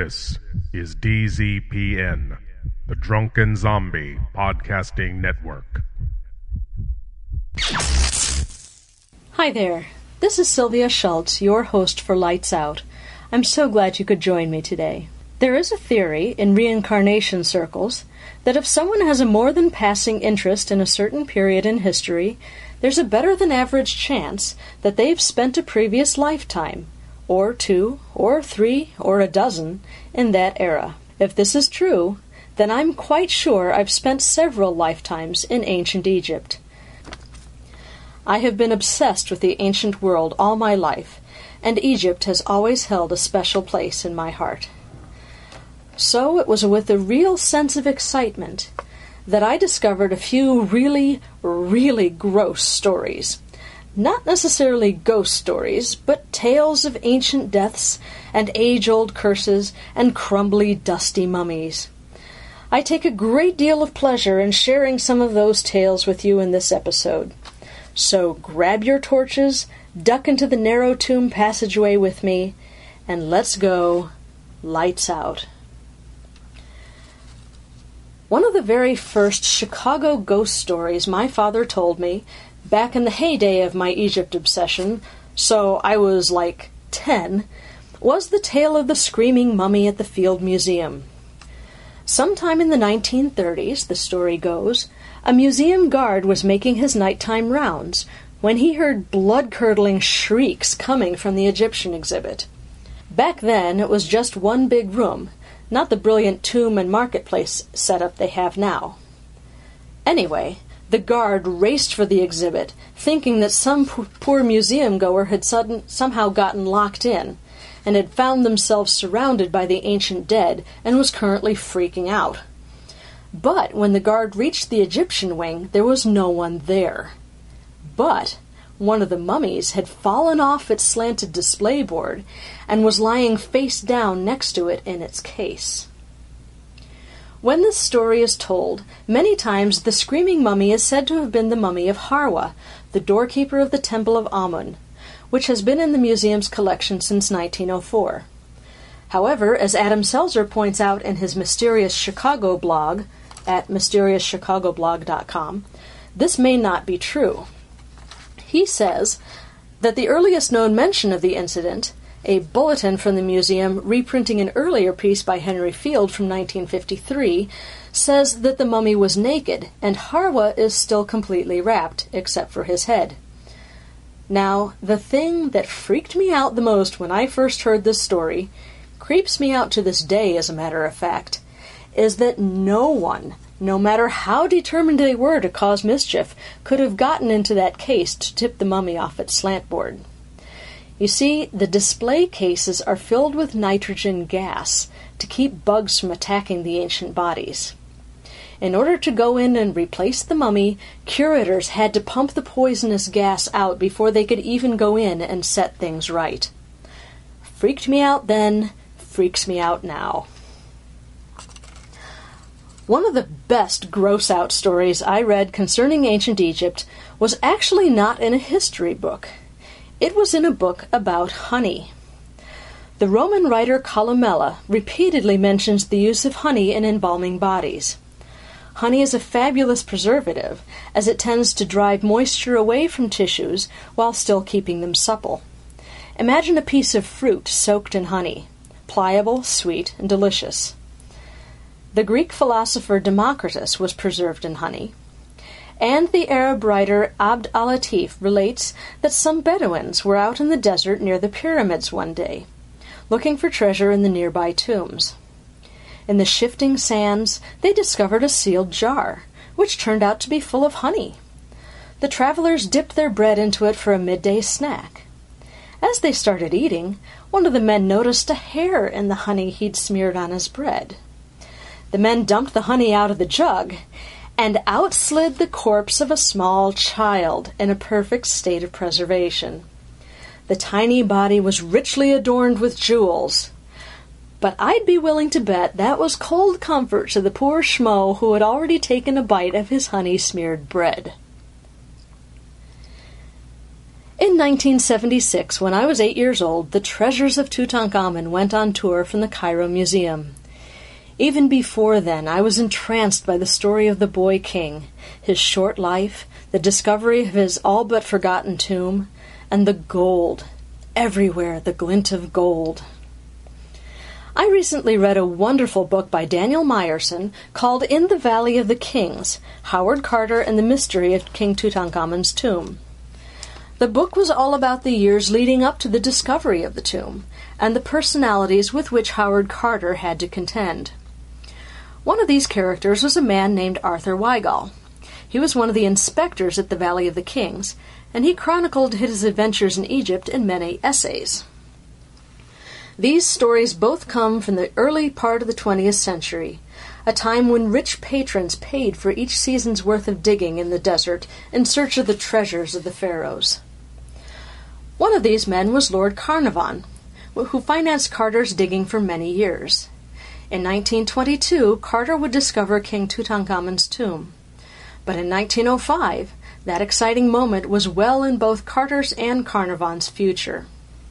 This is DZPN, the Drunken Zombie Podcasting Network. Hi there, this is Sylvia Schultz, your host for Lights Out. I'm so glad you could join me today. There is a theory in reincarnation circles that if someone has a more than passing interest in a certain period in history, there's a better than average chance that they've spent a previous lifetime, or 2, or 3, or a dozen, in that era. If this is true, then I'm quite sure I've spent several lifetimes in ancient Egypt. I have been obsessed with the ancient world all my life, and Egypt has always held a special place in my heart. So it was with a real sense of excitement that I discovered a few really gross stories. Not necessarily ghost stories, but tales of ancient deaths and age-old curses and crumbly, dusty mummies. I take a great deal of pleasure in sharing some of those tales with you in this episode. So grab your torches, duck into the narrow tomb passageway with me, and let's go lights out. One of the very first Chicago ghost stories my father told me, back in the heyday of my Egypt obsession, so I was like 10, was the tale of the screaming mummy at the Field Museum. Sometime in the 1930s, the story goes, a museum guard was making his nighttime rounds when he heard blood-curdling shrieks coming from the Egyptian exhibit. Back then, it was just one big room, not the brilliant tomb and marketplace setup they have now. Anyway, the guard raced for the exhibit, thinking that some poor museum-goer had somehow gotten locked in, and had found themselves surrounded by the ancient dead, and was currently freaking out. But when the guard reached the Egyptian wing, there was no one there. But one of the mummies had fallen off its slanted display board, and was lying face down next to it in its case. When this story is told, many times the screaming mummy is said to have been the mummy of Harwa, the doorkeeper of the Temple of Amun, which has been in the museum's collection since 1904. However, as Adam Selzer points out in his Mysterious Chicago blog at mysteriouschicagoblog.com, this may not be true. He says that the earliest known mention of the incident, a bulletin from the museum reprinting an earlier piece by Henry Field from 1953, says that the mummy was naked and Harwa is still completely wrapped, except for his head. Now, the thing that freaked me out the most when I first heard this story, creeps me out to this day as a matter of fact, is that no one, no matter how determined they were to cause mischief, could have gotten into that case to tip the mummy off its slant board. You see, the display cases are filled with nitrogen gas to keep bugs from attacking the ancient bodies. In order to go in and replace the mummy, curators had to pump the poisonous gas out before they could even go in and set things right. Freaked me out then, freaks me out now. One of the best gross-out stories I read concerning ancient Egypt was actually not in a history book. It was in a book about honey. The Roman writer Columella repeatedly mentions the use of honey in embalming bodies. Honey is a fabulous preservative, as it tends to drive moisture away from tissues while still keeping them supple. Imagine a piece of fruit soaked in honey, pliable, sweet, and delicious. The Greek philosopher Democritus was preserved in honey. And the Arab writer Abd al-Latif relates that some Bedouins were out in the desert near the pyramids one day, looking for treasure in the nearby tombs. In the shifting sands, they discovered a sealed jar, which turned out to be full of honey. The travelers dipped their bread into it for a midday snack. As they started eating, one of the men noticed a hair in the honey he'd smeared on his bread. The men dumped the honey out of the jug, and out slid the corpse of a small child in a perfect state of preservation. The tiny body was richly adorned with jewels, but I'd be willing to bet that was cold comfort to the poor schmo who had already taken a bite of his honey-smeared bread. In 1976, when I was 8 years old, the Treasures of Tutankhamun went on tour from the Cairo Museum. Even before then, I was entranced by the story of the boy king, his short life, the discovery of his all but forgotten tomb, and the gold. Everywhere the glint of gold. I recently read a wonderful book by Daniel Meyerson called In the Valley of the Kings, Howard Carter and the Mystery of King Tutankhamen's Tomb. The book was all about the years leading up to the discovery of the tomb, and the personalities with which Howard Carter had to contend. One of these characters was a man named Arthur Weigall. He was one of the inspectors at the Valley of the Kings, and he chronicled his adventures in Egypt in many essays. These stories both come from the early part of the 20th century, a time when rich patrons paid for each season's worth of digging in the desert in search of the treasures of the pharaohs. One of these men was Lord Carnarvon, who financed Carter's digging for many years. In 1922, Carter would discover King Tutankhamen's tomb. But in 1905, that exciting moment was well in both Carter's and Carnarvon's future.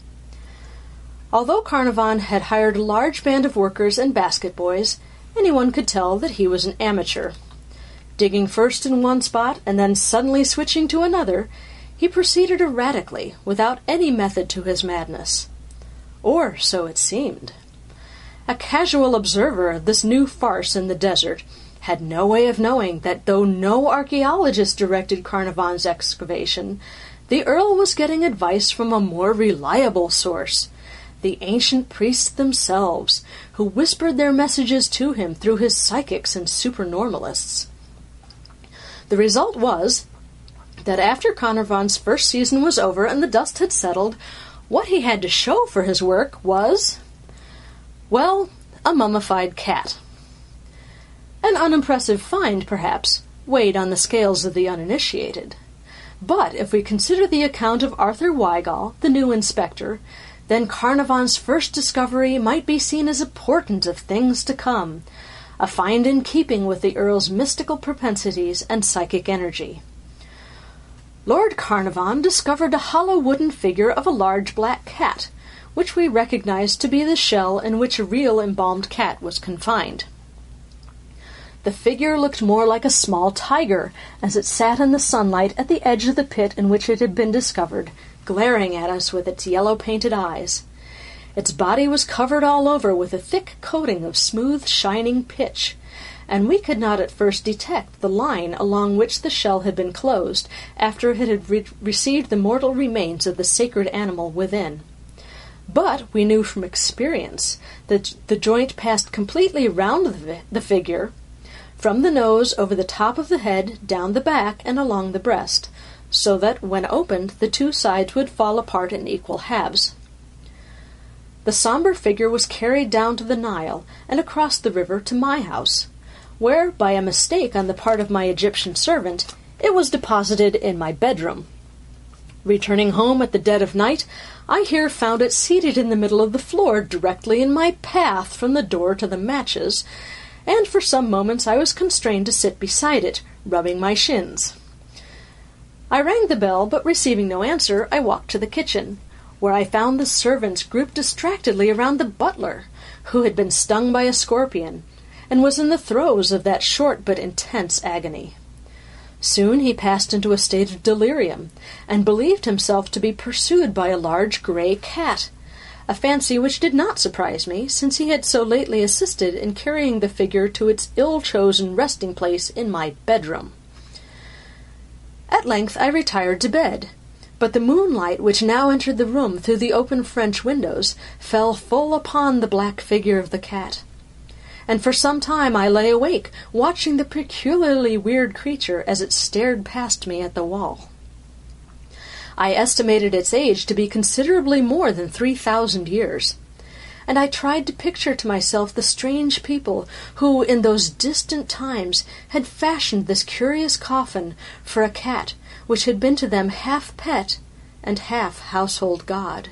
Although Carnarvon had hired a large band of workers and basket boys, anyone could tell that he was an amateur. Digging first in one spot and then suddenly switching to another, he proceeded erratically, without any method to his madness. Or so it seemed. A casual observer of this new farce in the desert had no way of knowing that though no archaeologist directed Carnarvon's excavation, the Earl was getting advice from a more reliable source, the ancient priests themselves, who whispered their messages to him through his psychics and supernormalists. The result was that after Carnarvon's first season was over and the dust had settled, what he had to show for his work was, well, a mummified cat. An unimpressive find, perhaps, weighed on the scales of the uninitiated. But if we consider the account of Arthur Weigall, the new inspector, then Carnarvon's first discovery might be seen as a portent of things to come, a find in keeping with the Earl's mystical propensities and psychic energy. Lord Carnarvon discovered a hollow wooden figure of a large black cat, which we recognized to be the shell in which a real embalmed cat was confined. The figure looked more like a small tiger as it sat in the sunlight at the edge of the pit in which it had been discovered, glaring at us with its yellow-painted eyes. Its body was covered all over with a thick coating of smooth, shining pitch, and we could not at first detect the line along which the shell had been closed after it had received the mortal remains of the sacred animal within. But we knew from experience that the joint passed completely round the figure, from the nose over the top of the head, down the back, and along the breast, so that, when opened, the two sides would fall apart in equal halves. The somber figure was carried down to the Nile and across the river to my house, where, by a mistake on the part of my Egyptian servant, it was deposited in my bedroom. Returning home at the dead of night, I here found it seated in the middle of the floor, directly in my path from the door to the matches, and for some moments I was constrained to sit beside it, rubbing my shins. I rang the bell, but receiving no answer, I walked to the kitchen, where I found the servants grouped distractedly around the butler, who had been stung by a scorpion, and was in the throes of that short but intense agony. Soon he passed into a state of delirium, and believed himself to be pursued by a large grey cat, a fancy which did not surprise me, since he had so lately assisted in carrying the figure to its ill-chosen resting-place in my bedroom. At length I retired to bed, but the moonlight which now entered the room through the open French windows fell full upon the black figure of the cat, and for some time I lay awake, watching the peculiarly weird creature as it stared past me at the wall. I estimated its age to be considerably more than 3,000 years, and I tried to picture to myself the strange people who, in those distant times, had fashioned this curious coffin for a cat which had been to them half pet and half household god.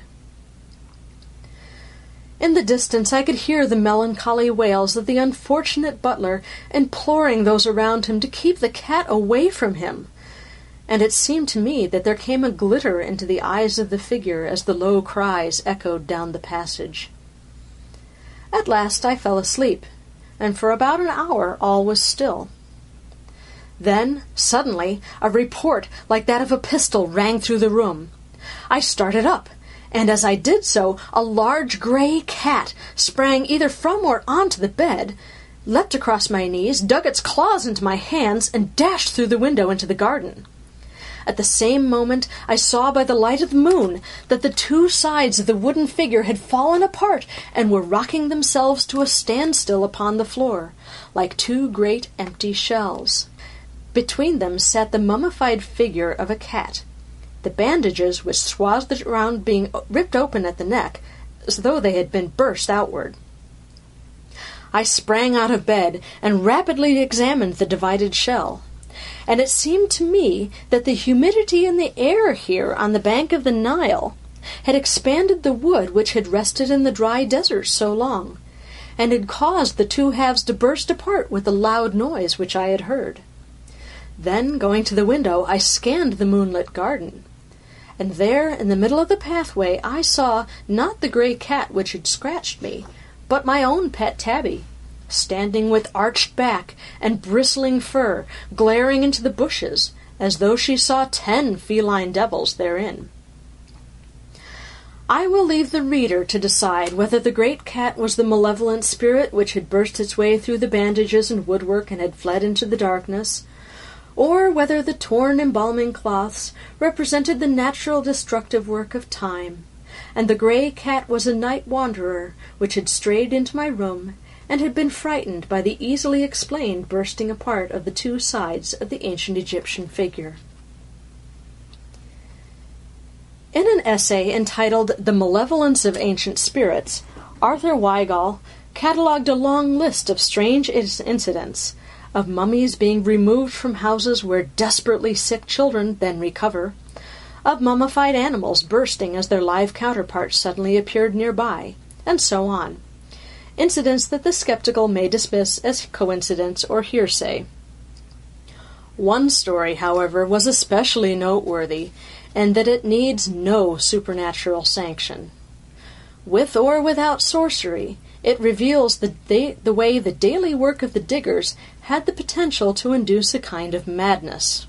In the distance I could hear the melancholy wails of the unfortunate butler imploring those around him to keep the cat away from him, and it seemed to me that there came a glitter into the eyes of the figure as the low cries echoed down the passage. At last I fell asleep, and for about an hour all was still. Then, suddenly, a report like that of a pistol rang through the room. I started up, and as I did so, a large gray cat sprang either from or onto the bed, leapt across my knees, dug its claws into my hands, and dashed through the window into the garden. At the same moment, I saw by the light of the moon that the two sides of the wooden figure had fallen apart and were rocking themselves to a standstill upon the floor, like two great empty shells. Between them sat the mummified figure of a cat, the bandages which swathed it around being ripped open at the neck, as though they had been burst outward. I sprang out of bed and rapidly examined the divided shell, and it seemed to me that the humidity in the air here on the bank of the Nile had expanded the wood which had rested in the dry desert so long, and had caused the two halves to burst apart with the loud noise which I had heard. Then, going to the window, I scanned the moonlit garden, and there, in the middle of the pathway, I saw not the gray cat which had scratched me, but my own pet Tabby, standing with arched back and bristling fur, glaring into the bushes, as though she saw 10 feline devils therein. I will leave the reader to decide whether the great cat was the malevolent spirit which had burst its way through the bandages and woodwork and had fled into the darkness, or whether the torn embalming cloths represented the natural destructive work of time, and the grey cat was a night wanderer which had strayed into my room and had been frightened by the easily explained bursting apart of the two sides of the ancient Egyptian figure. In an essay entitled The Malevolence of Ancient Spirits, Arthur Weigall catalogued a long list of strange incidents, of mummies being removed from houses where desperately sick children then recover, of mummified animals bursting as their live counterparts suddenly appeared nearby, and so on. Incidents that the skeptical may dismiss as coincidence or hearsay. One story, however, was especially noteworthy, and that it needs no supernatural sanction. With or without sorcery, it reveals the way the daily work of the diggers had the potential to induce a kind of madness.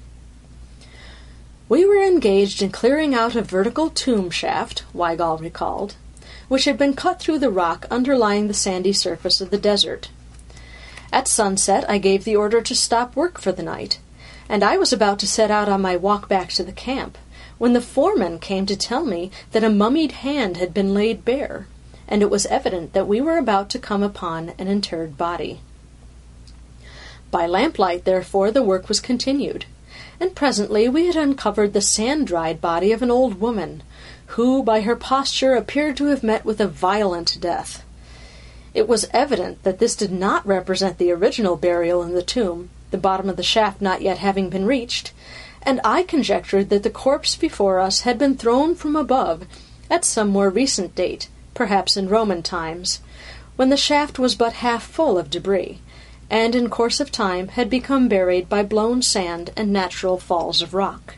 We were engaged in clearing out a vertical tomb shaft, Weigall recalled, which had been cut through the rock underlying the sandy surface of the desert. At sunset I gave the order to stop work for the night, and I was about to set out on my walk back to the camp, when the foreman came to tell me that a mummied hand had been laid bare, and it was evident that we were about to come upon an interred body. By lamplight, therefore, the work was continued, and presently we had uncovered the sand-dried body of an old woman, who, by her posture, appeared to have met with a violent death. It was evident that this did not represent the original burial in the tomb, the bottom of the shaft not yet having been reached, and I conjectured that the corpse before us had been thrown from above at some more recent date, perhaps in Roman times, when the shaft was but half full of debris, and in course of time had become buried by blown sand and natural falls of rock.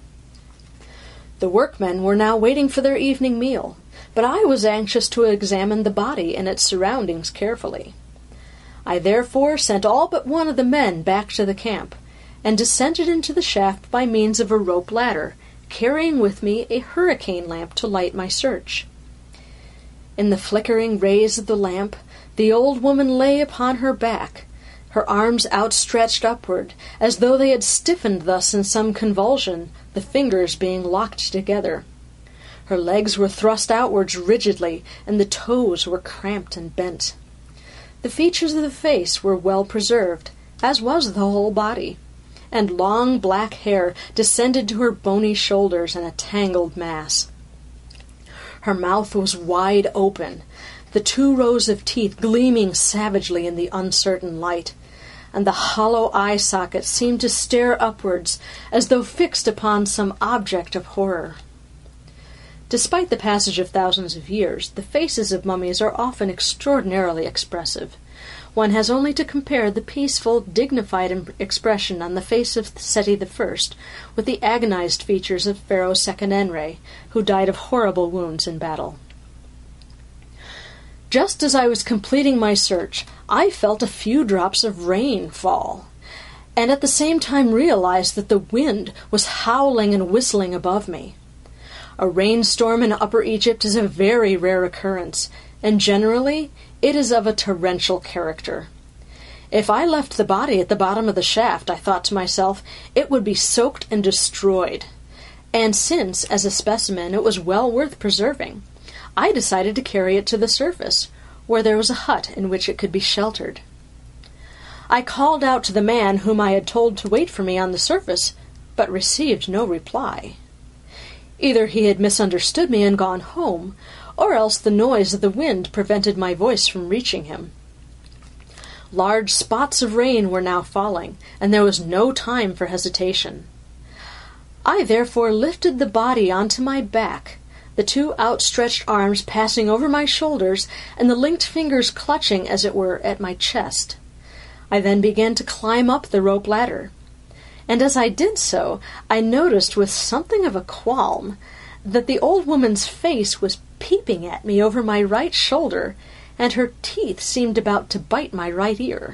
The workmen were now waiting for their evening meal, but I was anxious to examine the body and its surroundings carefully. I therefore sent all but one of the men back to the camp, and descended into the shaft by means of a rope ladder, carrying with me a hurricane lamp to light my search. In the flickering rays of the lamp, the old woman lay upon her back, her arms outstretched upward, as though they had stiffened thus in some convulsion, the fingers being locked together. Her legs were thrust outwards rigidly, and the toes were cramped and bent. The features of the face were well preserved, as was the whole body, and long black hair descended to her bony shoulders in a tangled mass. Her mouth was wide open, the 2 rows of teeth gleaming savagely in the uncertain light, and the hollow eye sockets seemed to stare upwards as though fixed upon some object of horror. Despite the passage of thousands of years, the faces of mummies are often extraordinarily expressive. one has only to compare the peaceful, dignified expression on the face of Seti I with the agonized features of Pharaoh Seqenenre, who died of horrible wounds in battle. Just as I was completing my search, I felt a few drops of rain fall, and at the same time realized that the wind was howling and whistling above me. A rainstorm in Upper Egypt is a very rare occurrence, and generally it is of a torrential character. If I left the body at the bottom of the shaft, I thought to myself, it would be soaked and destroyed. And since, as a specimen, it was well worth preserving, I decided to carry it to the surface, where there was a hut in which it could be sheltered. I called out to the man whom I had told to wait for me on the surface, but received no reply. Either he had misunderstood me and gone home, or else the noise of the wind prevented my voice from reaching him. Large spots of rain were now falling, and there was no time for hesitation. I therefore lifted the body onto my back, the two outstretched arms passing over my shoulders, and the linked fingers clutching, as it were, at my chest. I then began to climb up the rope ladder, and as I did so, I noticed with something of a qualm that the old woman's face was peeping at me over my right shoulder, and her teeth seemed about to bite my right ear.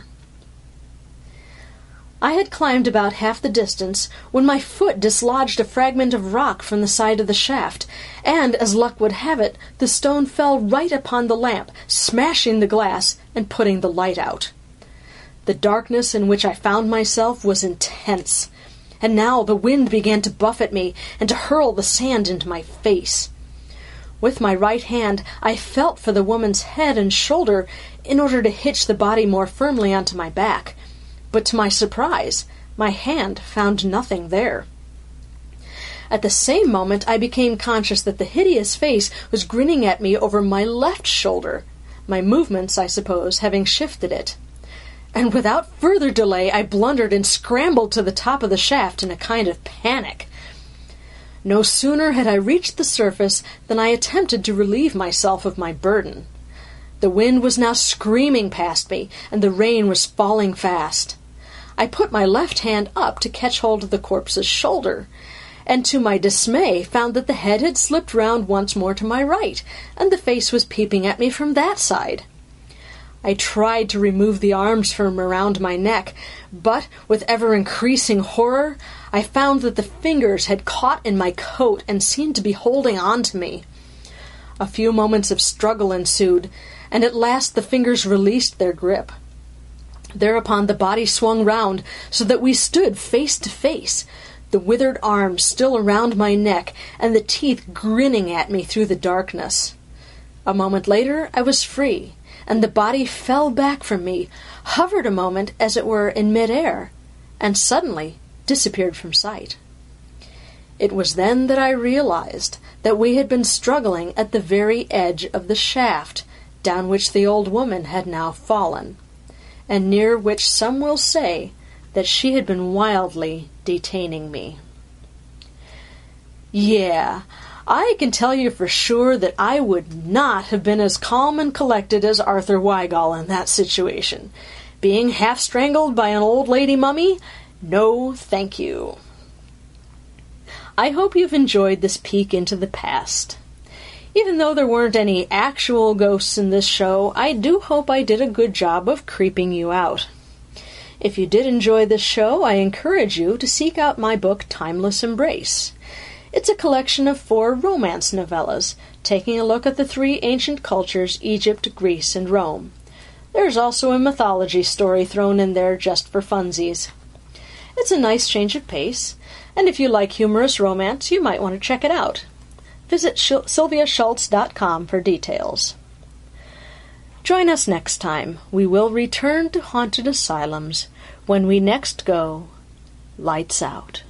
I had climbed about half the distance when my foot dislodged a fragment of rock from the side of the shaft, and, as luck would have it, the stone fell right upon the lamp, smashing the glass and putting the light out. The darkness in which I found myself was intense, and now the wind began to buffet me and to hurl the sand into my face. With my right hand, I felt for the woman's head and shoulder in order to hitch the body more firmly onto my back, but to my surprise, my hand found nothing there. At the same moment, I became conscious that the hideous face was grinning at me over my left shoulder, my movements, I suppose, having shifted it. And without further delay, I blundered and scrambled to the top of the shaft in a kind of panic. No sooner had I reached the surface than I attempted to relieve myself of my burden. The wind was now screaming past me, and the rain was falling fast. I put my left hand up to catch hold of the corpse's shoulder, and to my dismay found that the head had slipped round once more to my right, and the face was peeping at me from that side. I tried to remove the arms from around my neck, but, with ever-increasing horror, I found that the fingers had caught in my coat and seemed to be holding on to me. A few moments of struggle ensued, and at last the fingers released their grip. Thereupon the body swung round, so that we stood face to face, the withered arms still around my neck, and the teeth grinning at me through the darkness. A moment later I was free, and the body fell back from me, hovered a moment, as it were, in mid-air, and suddenly disappeared from sight. It was then that I realized that we had been struggling at the very edge of the shaft, down which the old woman had now fallen, and near which some will say that she had been wildly detaining me. Yeah, I can tell you for sure that I would not have been as calm and collected as Arthur Weigall in that situation. Being half-strangled by an old lady mummy? No, thank you. I hope you've enjoyed this peek into the past. Even though there weren't any actual ghosts in this show, I do hope I did a good job of creeping you out. If you did enjoy this show, I encourage you to seek out my book, Timeless Embrace. It's a collection of 4 romance novellas, taking a look at the 3 ancient cultures, Egypt, Greece, and Rome. There's also a mythology story thrown in there just for funsies. It's a nice change of pace, and if you like humorous romance, you might want to check it out. Visit sylviaschultz.com for details. Join us next time. We will return to haunted asylums when we next go Lights Out.